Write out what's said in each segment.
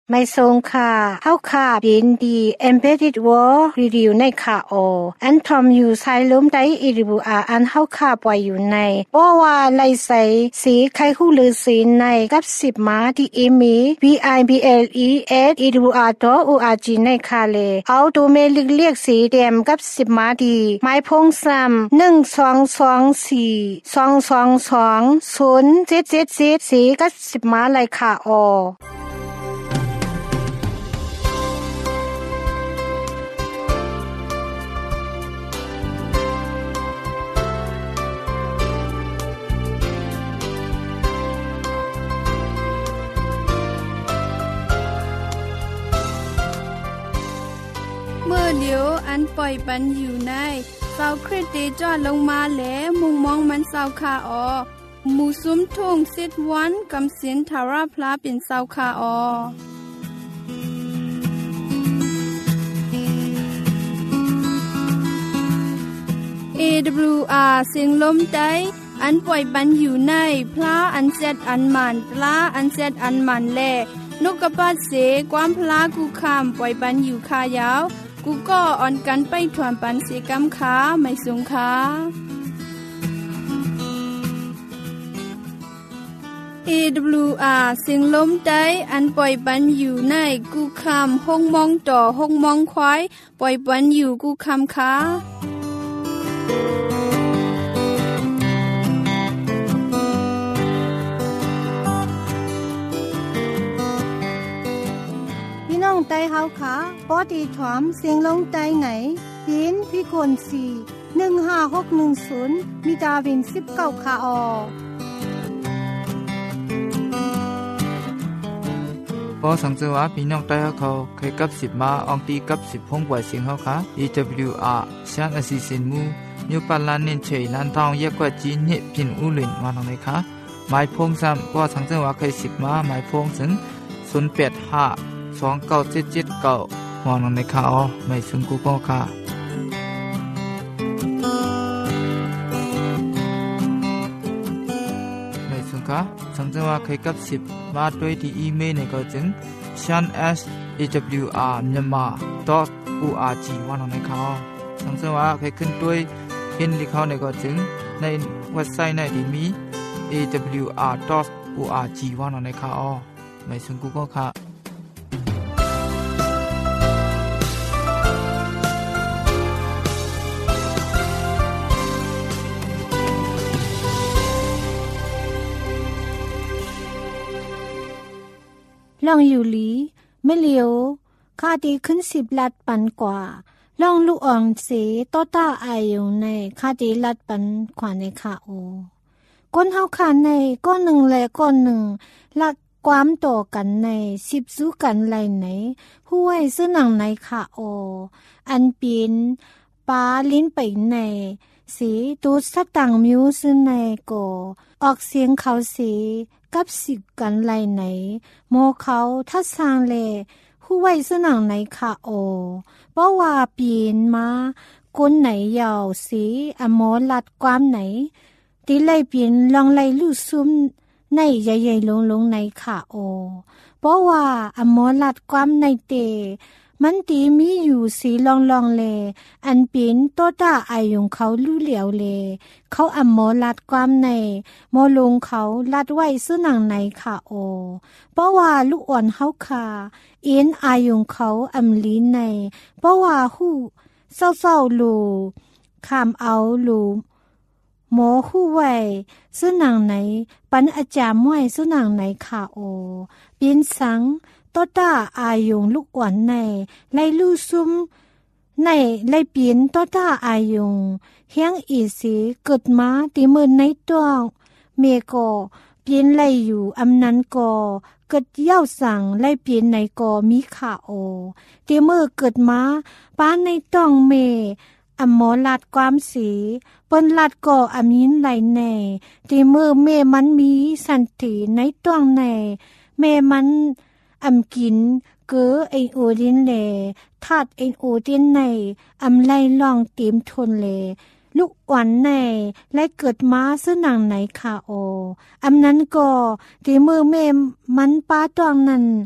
ไม่ทรงค่ะเฮาค่ะยินดี Embedded World Review ในค่ะอันทอมอยู่ไซล้มได้อีริบูอันเฮาค่ะปล่อยอยู่ในบ่ว่าไลใสสีไข่ฮู้ลือสีในกับ10มาที่อีมี bibles@iribua.org ในค่ะเลเอาดูเมลิกเรียกสีแดมกับ10มาดีไม้พงซ้ำ1224 222 0777สีกับ10มาเลยค่ะเมื่อเดียวอันปล่อยปันอยู่ในเสาคริสต์จอดลงมาแล้วมุงมองมันเสาคาหมู่ซุ้มทุ่งซิดวันกำสินทาราพลาเป็นเสาคาAWR เสียงลมได้อันปล่อยปันอยู่ในพระอันเซดอันมันปลาอันเซดอันมันแลนกกระปาดเสความพลากูคำปล่อยปันอยู่คายาวกูก็อ่อนกันไปถวนปันเสกำขาไม่สูงขาAWR เสียงลมได้อันปล่อยปันอยู่ในกูคำห้องมองต่อห้องมองควายปล่อยปันอยู่กูคำขาน้องไต้เฮาค่ะปอดีถอมเสียงลงไต้ไหนยินพี่คน4 15610มีดาวิน19ค่ะพอสังเกตว่าพี่น้องไต้เขาเคยกับ10มาอองตีกับ10พงกว่าเสียงเฮาค่ะ EWR ชานอสิสินมูนิวปาลานินเฉยลันทองเยกกว่าจีนเฮพินอุลินมาตรงไหนคะหมายพงซ้ำพอสังเกตว่าเคย10มาหมายพงถึง085 2977มองในข่าวไม่ซึ่งกูก็ค่ะไม่ซึ่งค่ะสังเกตว่าเคยกับ10มาด้วยที่อีเมลในก็จึง shan@awr.myanmar.org มองในข่าวสังเกตว่าเคยขึ้นด้วยเห็นลิข่าวในก็จึงในเว็บไซต์ในที่มี awr.org มองในข่าวไม่ซึ่งกูก็ค่ะลองอยู่หลีไม่เลียวค่าดีขึ้น10ลัดปันกว่าลองลูกอ่อนเสต้อต้าอายอยู่ในค่าดีลัดปันขวาในค่ะก้นเฮาขาในก้อนหนึ่งและก้อนหนึ่งลักความต่อกันใน10สู้กันไหลไหนห้วยซื้อหนังในค่ะอันปีนปาลิ้นไปในสีตูสตังมิวซื้อในก่อออกเสียงเขาสีกับ10กันไหลไหนโมเขาทัดสร้างเลผู้ไว้สนังไหนค่ะเพราะว่าปีนมาก้นไหนยาวสีอโมลัดความไหนตีไล่ปีนลองไล่ลู่ซุ่มในใหญ่ๆลงในค่ะเพราะว่าอโมลัดความในเตมันตีมีอยู่สีลองเลอันปีนโตตาอายงเขาลู่เหลียวเลเขาอโมลัดความในโมลงเขาลัดไว้ซื้อหนังในค่ะเพราะว่าลูกอ่อนเฮาค่ะอินอายงเขาอำลีในเพราะว่าฮู้เศร้าๆลูขามเอาลูหมอฮู้ไว้ซื้อหนังไหนปันอาจารย์มวยซื้อหนังไหนค่ะปีนสังโตตาอายงลูกอ่อนในไล่ลู่ซุ่มในไล่ปีนโตตาอายงเฮียงอีสีเกิดมาตีมือในตัวเมกอปีนไล่อยู่อำนั้นกอเกิดเย้าสั่งไล่ปีนในกอมีขาตีมือเกิดมาป้าในต้องเมอำหมอลัดความสีเปิ้นลัดก่ออำยินไหลแน่ตีมือเมมันมีสันติในต้องในเมมันอำกินเกือไอโอดินเลทัดไอโอดินในอำไลลองเต็มทนเลลูกอ่อนในและเกิดมาซื้อหนังไหนค่ะอำนั้นก็ตีมือเมมันป้าตองนั้น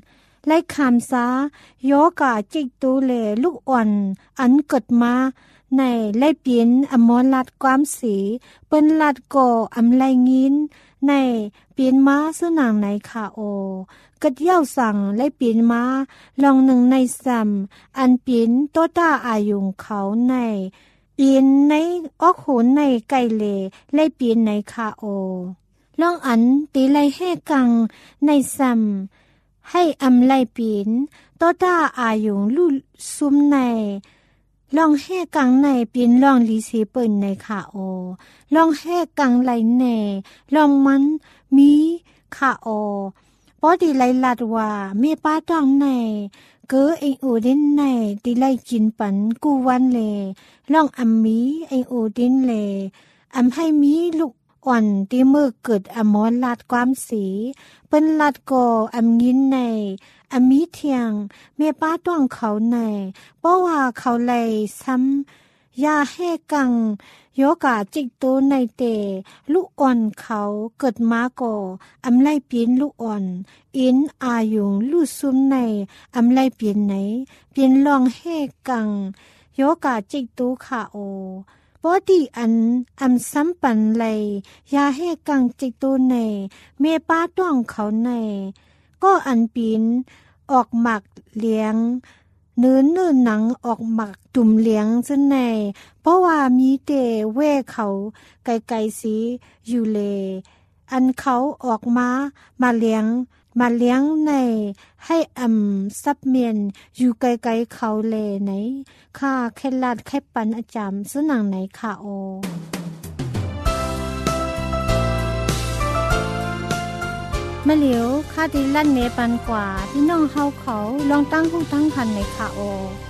ไล่คำซาโยกาจิกตูเลลูกอ่อนอันเกิดมาในไล่เปลี่ยนอมรลัดความสีเปิ้นลัดก่ออำไลงินในเปลี่ยนมาซึ่งนางไหนค่ะโอกัดเย้าสั่งไล่เปลี่ยนมาลองหนึ่งในซ้ำอันเปลี่ยนโตต้าอายุงเขาในเปลี่ยนในออกโหนในไก่เลไล่เปลี่ยนในค่ะโอลองอันตีไล่แห่กังในซ้ำให้อำไลเปลี่ยนโตต้าอายุงลู่ซุมในลองแห่กังในเปลี่ยนลองลีสีเปิ่นในค่ะโอลองแห่กังไหลแน่ลองมันมีค่ะโอปอดีไหลลัดว่าเมป้าต้องในเกือเองโอเดนในตีไหลกินปันกูวันเลลองอำมีเองโอเดนเลอำให้มีลูกอ่อนที่เมื่อเกิดอมรลัดความสีเปิ้นลัดก่ออำยินในอมีเทียงเมป้าต้องเขาในเพราะว่าเขาเลยซ้ำยาให้กังโยกาจิกโตในเตลูกอ่อนเขาเกิดมาก่ออำไลเปลี่ยนลูกอ่อนอินอายุงลูกซุมในอำไลเปลี่ยนไหนเปลี่ยนลองให้กังโยกาจิกโตค่ะโอปอดีอันอำซ้ำปันเลยยาให้กังจิกโตในเมป้าต้องเขาในก็อันปีนออกหมักเลี้ยงเนื้อหนังออกหมักตุ่มเลี้ยงซะในเพราะว่ามีเตเว่เขาไกลๆสีอยู่เลอันเขาออกมาเลี้ยงในให้ซับเมียนอยู่ไกลๆเขาเลไหนค่าแค่ลาดแค่ปันอาจารย์ซึ่งหนังไหนค่ะโอมะเหลียวค่าดีลั่นเนปันกว่าพี่น้องเฮาเขาลองตั้งหูตั้งคันในค่ะโอ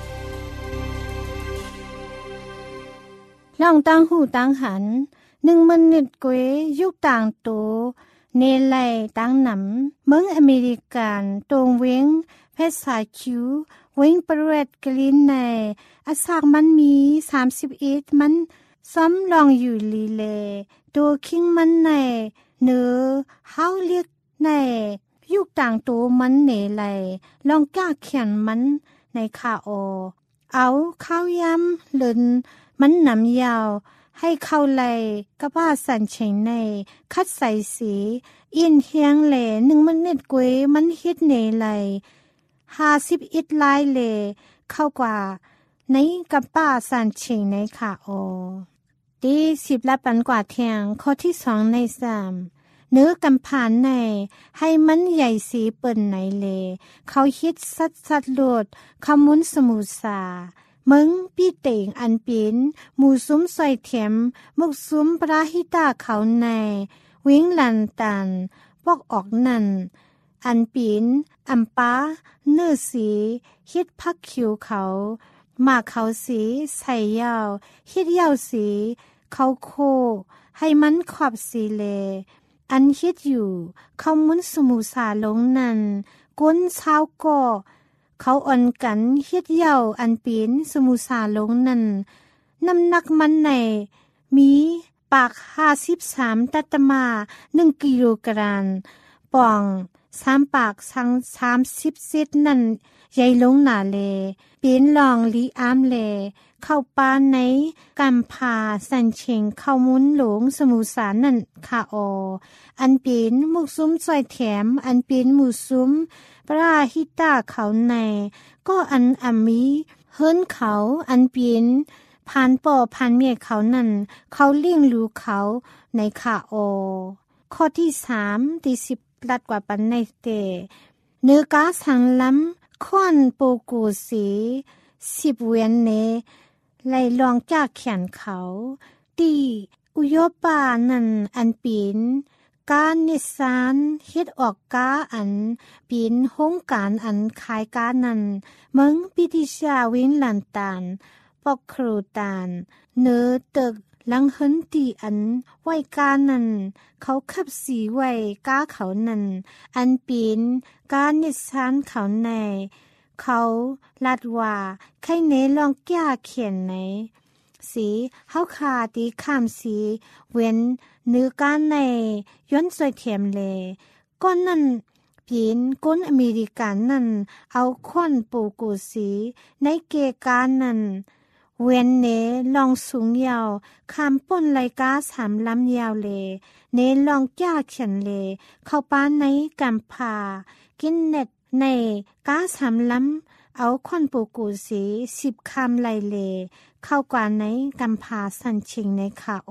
ลองตั้งหูตั้งหัน1 มินิตกวยยุคต่างโตเนลัยตั้งหนำเมืองอเมริกันตรงเวงเพชรสายคิวเวงประเวทกลินในอาสากมันมี31มันซ้อมลองอยู่ลีเลตัวคิงมันในเนื้อเฮาเรียกในยุคต่างตัวมันเนลัยลองกล้าเขียนมันในข่าโอเอาข้าวยำเลินมันหนำยาวให้เข้าไหลกะบ้าสันเฉงในคัดใส่สีอินเฮียงเหล1 มินิตกวยมันฮิตเนไหล51ลายเหลเข้ากว่าในกะบ้าสันเฉงในค่ะโอที่10ละปันกว่าเทียงข้อที่2ใน3เนื้อกำผ่านในให้มันใหญ่สีเปิ่นไหนเลเขาฮิตสัดโลดขมุนสมุสามึงพี่เต่งอันปีนหมู่ซุ้มซอยเถียมมุกซุ้มปราหิตาเขาในวิ่งลันตันพวกออกนั่นอันปีนอัมป้าเนื้อสีฮิตพักคิวเขามาเขาสีใส่ยาวฮิตยาวสีเขาโคให้มันขอบสีเลอันฮิตอยู่เขามุนสมุสาลงนั่นก้นเช้าก็เขาอ่อนกันเฮ็ดเย่าอันปีนสมุสาลงนั่นน้ำหนักมันในมีปาก53ตัตมา1 กิโลกรัมป่อง3 ปาก30 เซนนั่นใหญ่ลงหนาเลปีนลองลีอามเลเข้าป้าในกำพาสันเชงเข้ามุนหลงสมุสานั่นค่ะออันปีนมุกซุ้มซอยแถมอันปีนหมู่ซุ้มปราหิตาเขาในก็อันมีเฮิรนเขาอันปีนผ่านป่อผ่านเมียเขานั่นเขาเลี้ยงรู้เขาในค่ะอข้อที่3ที่10ลัดกว่าปันในเตเนื้อกาสังล้ำค่อนโปกูสี10 เวียนเนไล่ลองจากแขนเขาตีอุโยปานั่นอันปีนการนิสานเฮ็ดออกกาอันปีนโฮงการอันขายกานั่นเมืองปิติชาวินลันตานปอกครูตานเนื้อตึกลังเฮินตีอันไว้กานั่นเขาขับสีไว้กาเขานั่นอันปีนการนิสานเขาในเขาลัดว่าใครเนลองแก้เขียนไหนสีเฮาคาตีข้ามสีเว้นเนื้อการในย้อนสวยเทียมเลก้อนนั่นปีนก้นอเมริกันนั่นเอาควันปูกูสีในเกการนั่นเว้นเนลองสูงยาวคำป้นไลกาสามลำยาวเลเนลองจ้าเขียนเลเข้าป้านในกำพากินเน็ตในกาสามลำเอาควันปูกูสี10 คำไลเลเข้ากว่าในกำพาสันชิงในคาโอ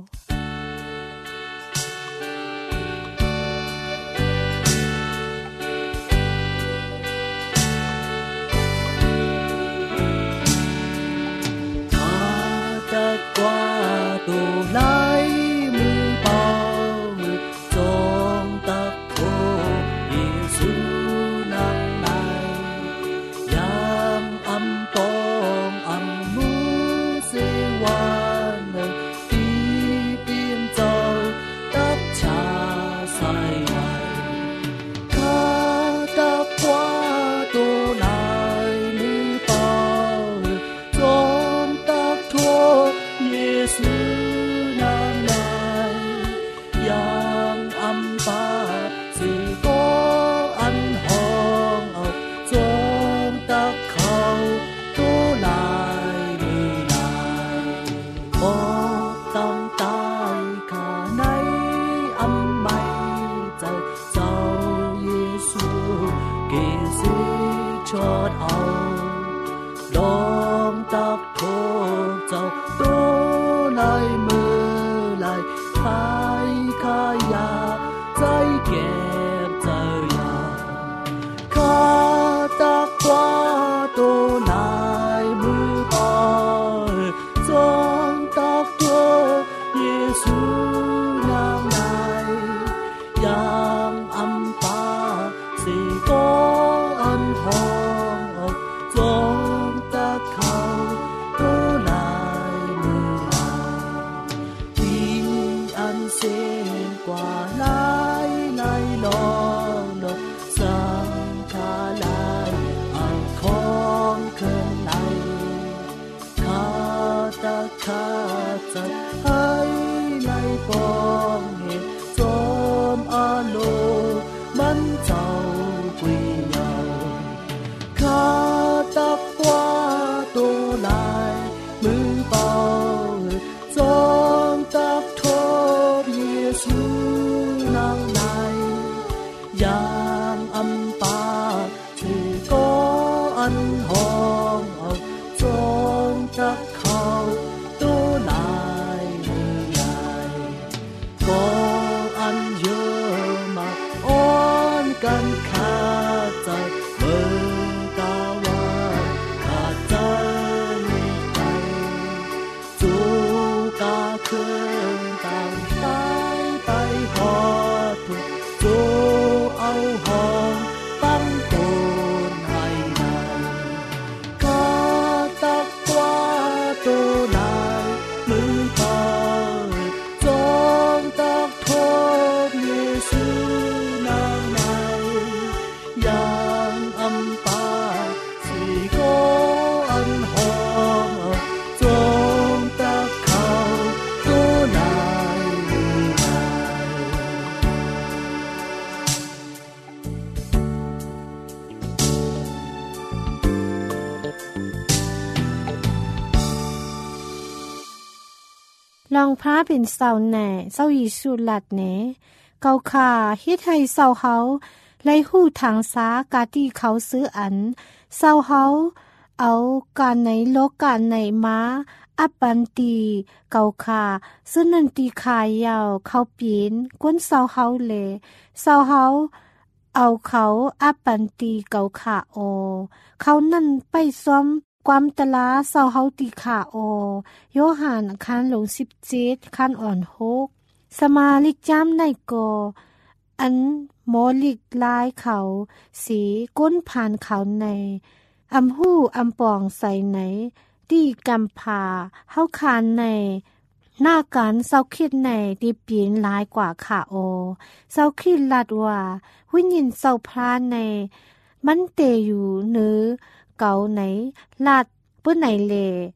ลองพระเป็นเสาแหน่เสายิสุลัดเนเกาขาเฮ็ดให้เสาเฮาไล่หู้ทางสากาที่เขาซื้ออันเสาเฮาเอาการในโลกการในมาอัปปันตีเกาขาซึ่งนันตีขายาวเขาปีนก้นเสาเฮาเลเสาเฮาเอาเขาอัปปันตีเกาขาโอเขานั่นไปซ้อมความตลาเศร้าเฮาติขาโอโยหานคันหลง17คันอ่อน6สมาลิกจามในกออันโมลิกลายเขาสีก้นผ่านเขาในอำหู้อำปองใส่ไหนที่กำพาเฮาคานในหน้าการเศร้าคิดในที่ปีนหลายกว่าขาโอเศร้าคิดลัดว่าวิญญาณเศร้าพรานในมันเตอยู่เนื้อเก่าไหนลาดเปื้อไหนเล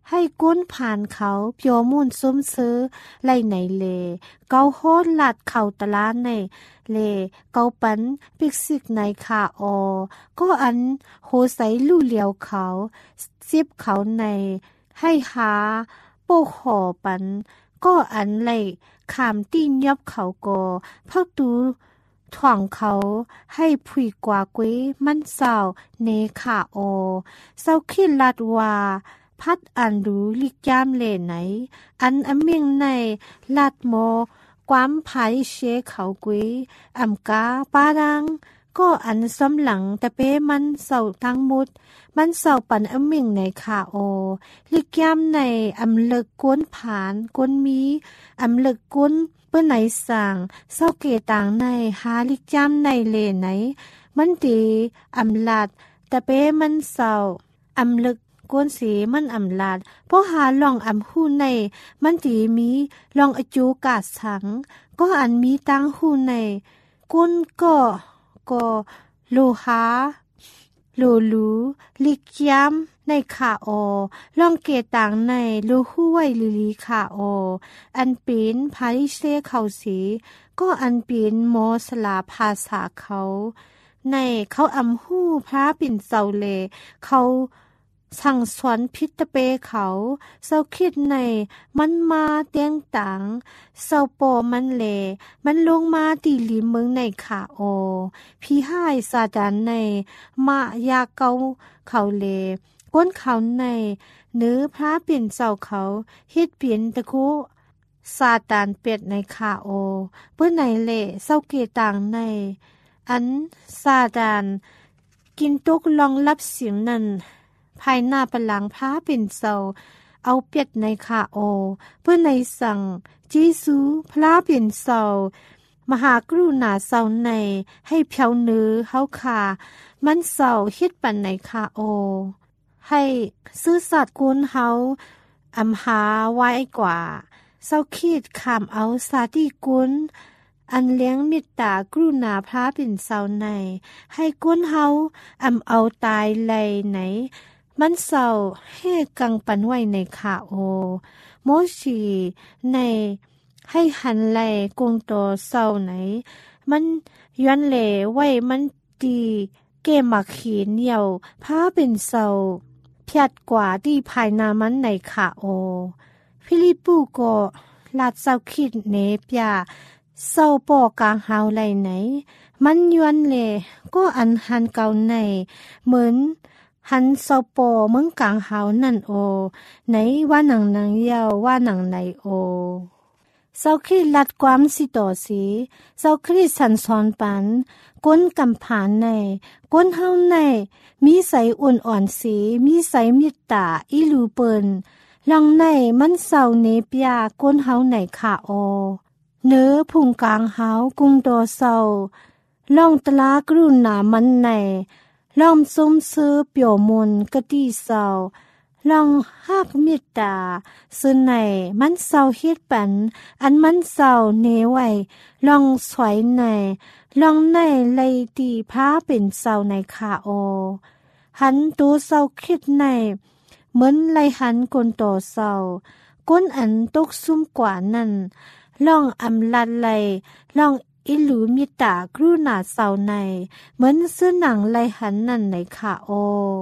ให้ก้นผ่านเขาเปียวมุ่นซุ้มซื้อไล่ไหนเลเกาโฮดลัดเข่าตะลาในเลเกาปันปิกซิกในขาออก็อันโหใสลู่เหลียวเขาซิบเขาในให้หาโปกหอปันก็อันไล่ขามตีนยับเขาก็พักตูถ่วงเขาให้ผุยกว่ากุ้ยมันเศร้าเนขาออเศร้าคิดลัดว่าพัดอันรู้ลิกยามเลไหนอันอเมียงในลาดโมความภายเชเขากุยอำกาปาดังก็อันซ้ำหลังแต่เป้มันเศร้าทั้งมุดมันเศร้าปันอเมียงในขาโอลิกยามในอำเลิกก้นผานก้นมีอำเลิกก้นเปิ้นไหนสั่งเศร้าเกต่างในหาลิกยามในเลไหนมันตีอำลาดแต่เป้มันเศร้าอำเลิกก้นสีมันอำลาดเพราะหาลองอำหูในมันตีมีลองอจูกาดสังก็อันมีตั้งหูในก้นก็โลหาโลลูลิกยามในขาออลองเกต่างในโลหูไวลิลีขาอออันเป็นพาริเซเขาสีก็อันเป็นโมสลาภาษาเขาในเขาอำหูพระปิ่นเสาเลเขาสั่งสอนพิตเปเขาเศร้าคิดในมันมาเตียงตังเศร้าโปมันเลมันลงมาตีหลีเมืองในขาโอพี่ห้ายซาดานในมายาเกาเขาเลก้นเขาในเนื้อพระเปลี่ยนเศร้าเขาเฮ็ดเปลี่ยนตะคุซาตานเป็ดในขาโอเพื่อในเลเศร้าเกต่างในอันซาดานกินตุกลองรับเสียงนั้นภายหน้าปลังพระเป็นเศร้าเอาเป็ดในขาโอเพื่อในสั่งจีซูพระเป็นเศร้ามหากรุณาเศร้าในให้เพียวเนื้อเฮาขามันเศร้าเฮ็ดปันในขาโอให้ซื้อสัตว์กุนเฮาอำหาไว้กว่าเศร้าคิดขามเอาสาธิกุนอันเลี้ยงมิตรกรุณาพระเป็นเศร้าในให้กุนเฮาเอาตายไหลไหนมันเศร้าให้กังปันไว้ในขาโอโมชีในให้หันไหลกงโตเศร้าไหนมันย้อนเหลไว้มันดีเกมักขีนเหี่ยวพาเป็นเศร้าเพียดกว่าที่ภายนามันในขาโอฟิลิปปูก็ลาดเศร้าคิดเนปยาเศร้าปอกลางหาวไหลไหนมันย้อนเหลก็อันหันเก่าในเหมือนหันเศร้าปอเมืองกลางหาวนั่นโอไหนว่าหนังเยาวว่าหนังในโอเศร้าคิดลัดความสิต่อสีเศร้าคิดสันสอนปันก้นกำผานในก้นเฮาในมีใสอ่อนอ่อนสีมีใสมิตตาอีลูเปินลองในมันเศร้าเนปยาก้นเฮาในขาโอเนื้อพุงกลางเฮากุงโตเศร้าลองตลากรุณามันในลองสมซื้อเปี่ยวมนกะตีเศร้าลองหักเมตตาซึ่งในมันเศร้าเฮ็ดปันอันมันเศร้าเนไว้ลองสวยในลองในไลตีพาเป็นเศร้าในขาโอหันตัวเศร้าคิดในเหมือนไลหันกนโตเศร้าก้นอันตกซุ่มกว่านั้นลองอำลัดไลลองอิลูมิตากรุณาเศร้าในเหมือนซื้อหนังไลหันนั่นในขาโอ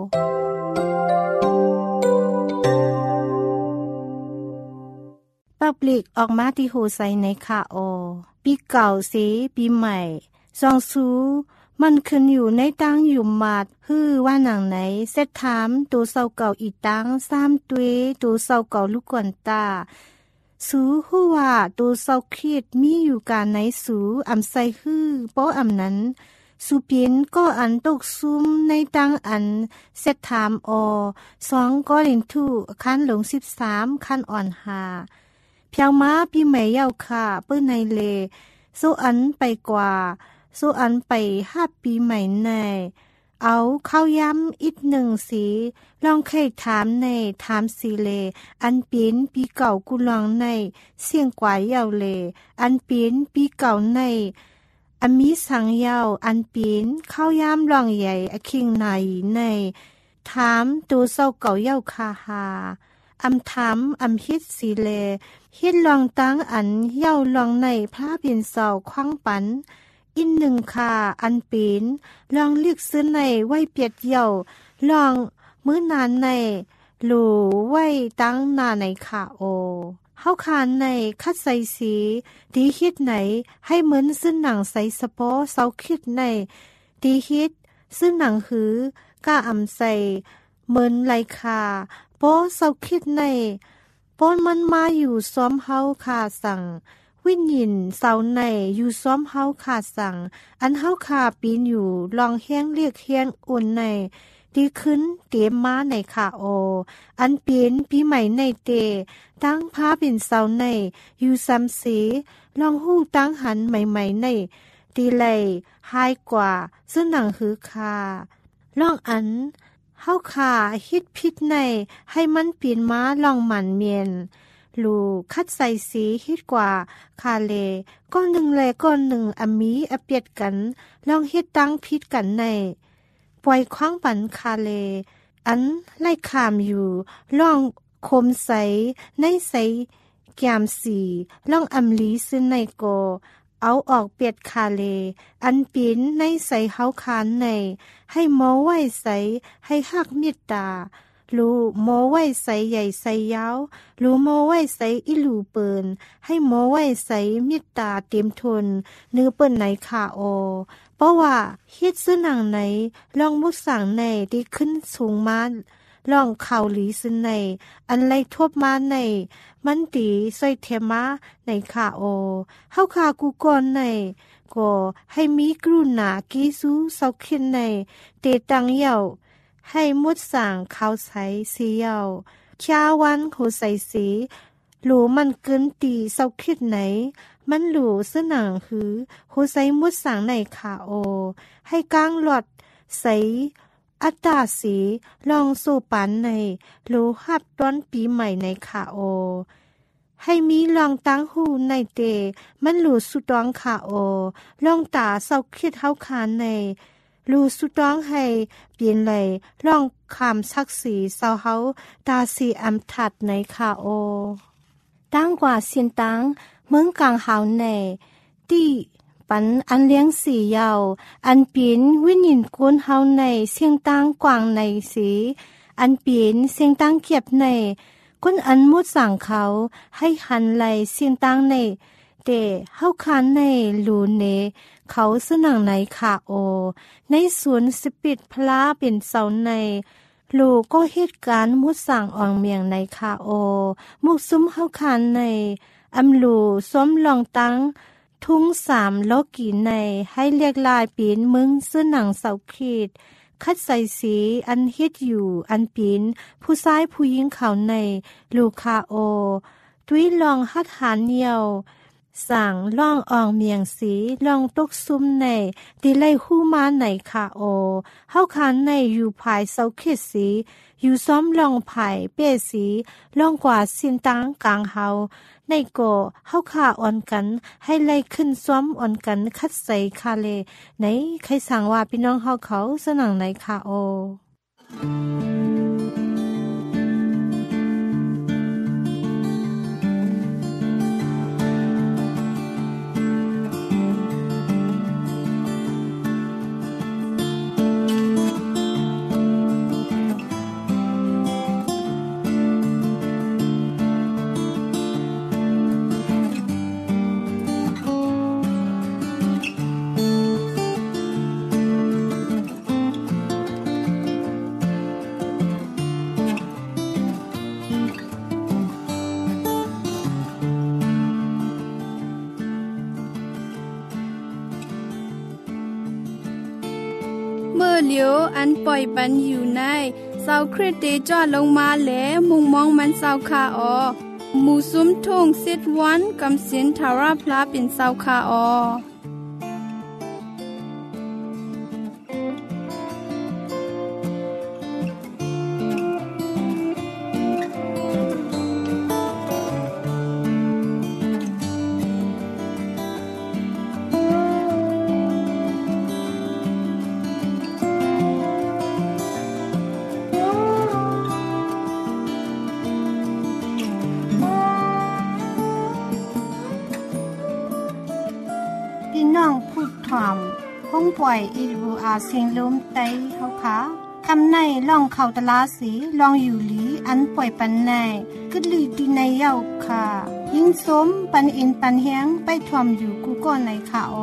ปับลิกออกมาที่โฮไซในขาโอปีเก่าสีปีใหม่ซองซูมันขึ้นอยู่ในตั้งอยู่มาดฮือว่าหนังไหนเซตถามตัวเศร้าเก่าอีตั้ง3ตัวตัวเศร้าเก่าลูกกวนตาสูฮู้ว่าตัวเศร้าคิดมีอยู่การไหนสูอำใส่ฮื้อป้ออำนั้นสุเปียนก็อันตกซุ่มในตั้งอันเซตถามอ2 กอรินทูคันหลง13คันอ่อนหาเพียวม้าปีใหม่เย้าค่ะเปิ้นในเลโซอันไปกว่าโซอันไป5 ปีใหม่ในเอาเข้าย้ำอีก1สีลองไข่ถามในถามสีเลอันเป็นปีเก่ากุลองในเสียงกว่าเย้าเลอันเป็นปีเก่าในอันมีสังเย้าอันเป็นเข้าย้ำลองใหญ่อคิงในถามตัวเศร้าเก่าเย้าคาหาอำถามอำฮิตสีเลฮิตลองตั้งอันเย้าลองในพระบินเสาคว้างปันอินหนึ่งค่ะอันปีนลองเลือกซื้อในไว้เปียดเย่าลองมื้อนานในหลูไว้ตั้งนาในค่ะโอเฮาคานในคัดใส่สีดีฮิตไหนให้เหมือนซื้อหนังใส่สปอเสาคิดในดีฮิตซื้อหนังหือกล้าอำใส่เหมือนไรค่ะโปเสาคิดในปอนมันมาอยู่ซ้อมเฮาค่ะสั่งวิญญินเสาในอยู่ซ้อมเฮาขาสั่งอันเฮาขาปีนอยู่ลองแห้งเรียกเฮียนอุ่นในดีขึ้นเตรียมมาในขาโออันเปลี่ยนปีใหม่ในเตตั้งพาเป็นเสาในอยู่ซ้ำสีลองหู้ตั้งหันใหม่ๆในดีเลยหายกว่าซึ่งหนังหือคาลองอันเฮาขาฮิตพิษในให้มันปีนมาลองหมันเมียนลูคัดใส่สีฮิตกว่าคาเลก้อนหนึ่งเลยก้อนหนึ่งอมีอเปียดกันลองฮิตตั้งพิษกันในปล่อยคว้างปันคาเลอันไล่ขามอยู่ลองคมใสในใสแกมสีลองอำลีซึ่งในโกเอาออกเปียดคาเลอันปีนในใสเฮาคานในให้หมอไว้ใสให้หักเมตตาลูโมไว้ใสใหญ่ใสยาวลูโมไว้ใสอิลูเปินให้โมไว้ใสเมตตาเต็มทนเนื้อเปิ้นไหนขาโอเพราะว่าเฮ็ดซื้อหนังไหนลองมุดสั่งในที่ขึ้นสูงมาลองเข่าหลีซึ่งในอันไล่ทบมาในมันตีซอยเทมาในขาโอเฮาขากูก่อนในก็ให้มีกรุณากีซูเศร้าขึ้นในเตตังเย่าให้มุดสั่งเขาใส่สีเยาชาวันโหใส่สีหลูมันเกินตีเศร้าคิดไหนมันหลูเสนังหือโหใส่มุดสั่งในขาโอให้กลางหลอดใส่อัตตาสีลองสู่ปันในหลูหับต้นปีใหม่ในขาโอให้มีลองตั้งหูในเตมันหลูสุดองขาโอลองตาเศร้าคิดเฮาคานในลูสุดร้องให้เปลี่ยนเลยร้องคำสักสีเศร้าเฮาตาสีอำถัดในคาโอตั้งกว่าเสียนตังเมืองกลางเฮาในที่ปันอันเลี้ยงสียาวอันเปลี่ยนวิญญาณกุนเฮาในเสียงตังกว่างในสีอันเปลี่ยนเสียงตังเก็บในกุนอันมุดสั่งเขาให้หันไหลเสียงตังในเตเฮาคานในลูเนเขาสนังในขาโอในสวนสปิดพลาเป็นเสาในลูกก็เหตุการณ์มุดสั่งอ่องเมียงในขาโอมุกซุ้มเฮาคานในอำลูซ้อมลองตั้งทุ่ง3โลกีในให้เรียกลายปีนมึงซื้อหนังเสาขีดคัดใส่สีอันเฮ็ดอยู่อันปีนผู้ซ้ายผู้หญิงเขาในลูคาโอตุ้ยลองหัดหานเนียวสั่งล่องอองเมียงสีลองตกซุ่มในดีไล่หู้มาในขาโอเฮาคานในอยู่ภายเสาเขตสีอยู่ซ้อมลองภายเป้สีลองกว่าสินตังกลางเฮาในโกเฮาขาอ่อนกันให้ไล่ขึ้นซ้อมอ่อนกันคัดใส่คาเลไหนใครสั่งว่าพี่น้องเฮาเขาสนังในขาโอเมื่อเหลียวอันปล่อยปันอยู่ในเสาคริสเตจอดลงมาแหลมุงมองมันเสาคาออหมู่ซุ้มทุ่งซิดวันกำสินทาราพลาเป็นเสาคาออป่วย AWR เสียงลมไต้เฮาค่ะคำในล่องเข้าตลาสีลองอยู่หลีอันป่วยปันในกึดลือดีในเย้าค่ะยิ่งสมปันอินปันเฮียงไปทวมอยู่กูก่อนในค่ะอ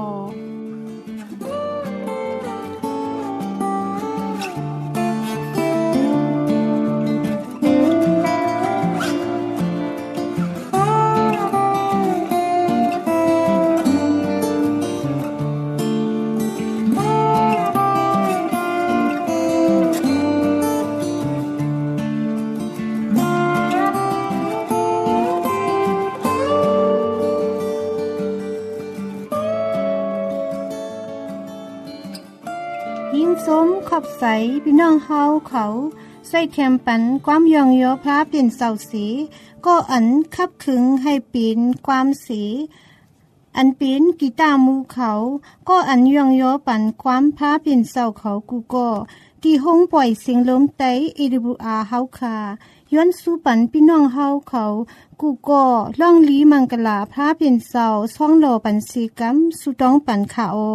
ยิ่งสมขอบใสพี่น้องเฮาเขาใส่แคมปันความยองโยพระเปลี่ยนเสาสีก็อันคับขึงให้ปีนความสีอันปีนกีตาร์มูเขาก็อันยองโยปันความพระเปลี่ยนเสาเขากูก็ที่ห้องปล่อยเสียงลมไต้ AWR เฮาค่ะย้อนสู่ปันพี่น้องเฮาเขากูก็ล่องลีมังกลาพระเปลี่ยนเสาช่องโลปันสีกัมสุต้องปันค่ะโอ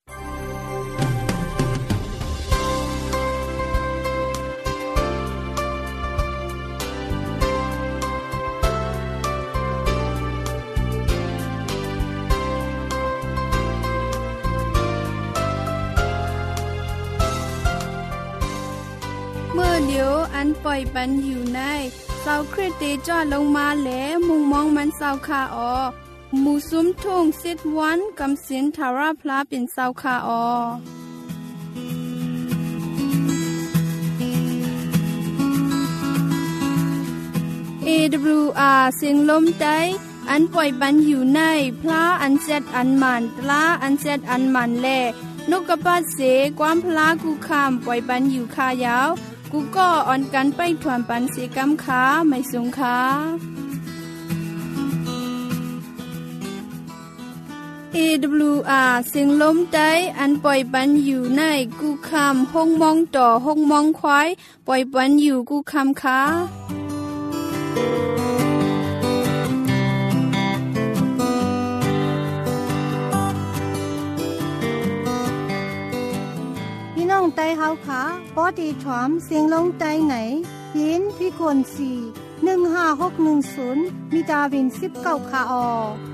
เมื่อเดี๋ยวอันปล่อยปันอยู่ในเสาคริสเตจอดลงมาแหลมุงมองมันเสาคาออหมู่ซุ้มทุ่งซิดวันกำสินทาราพลาเป็นเสาคาออAWR เสียงลมไต้อันปล่อยปันอยู่ในพระอันเจ็ดอันมันตลาอันเจ็ดอันมันแลนกกระปาดเสความพลากูคามปล่อยปันอยู่คายาวกูก็อ่อนกันไปถวนปันเสกำขาไม่สงขา AWR เสียงลมไต้อันปล่อยปันอยู่ในกูคามห้องมองต่อห้องมองควายปล่อยปันอยู่กูคามขาไต้เฮาค่ะปอดีถอมเสียงลงไต้ไหนยินพี่คน4156110มีดาวิน19ค่ะออ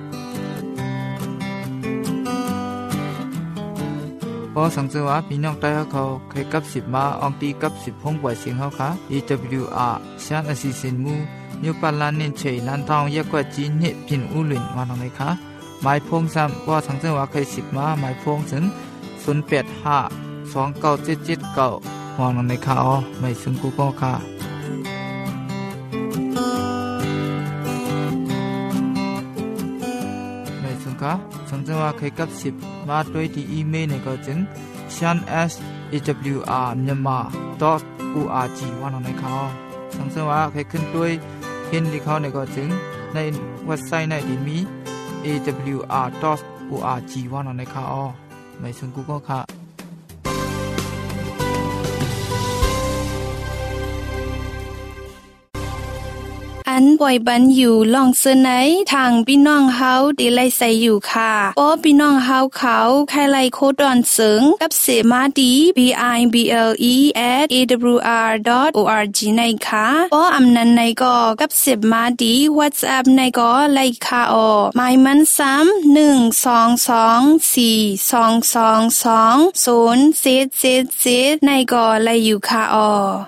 พอสังเกตว่าพี่น้องไต้เขาเคยกับ10มาอองตีกับ10ห้องป่วยเสียงเฮาค่ะ AWR ชานอสิสินมูนิวปาลานนินเชยลันทองยะกว่าจีนิพินอุลินวานองไหนคะหมายพงซ้ำว่าสังเกตว่าเคย10มาหมายพงถึง085 297779มองในข่าวไม่ซึ่งกูก็ค่ะไม่ซึ่งค่ะสังเกตว่าเคยกับ10มาด้วยที่อีเมลในก็จึง shanshawr.myanmar.org ว่าในข่าวสังเกตว่าเคยขึ้นด้วยเห็นที่เขาในก็จึงในเว็บไซต์ในที่มี awr.org ว่าในข่าวไม่ซึ่งกูก็ค่ะอันปล่อยบันอยู่ลองเสนอทางพี่น้องเฮาดีไลใส่อยู่ค่ะป้อพี่น้องเฮาเขาใครไลโคดอนเสงกับเสมาดี bible@awr.org ในค่ะป้ออำนันในก็กับเสมาดี WhatsApp ในก็ไลค่ะออหมายมัน3122422207777ในก็ไลอยู่ค่ะออ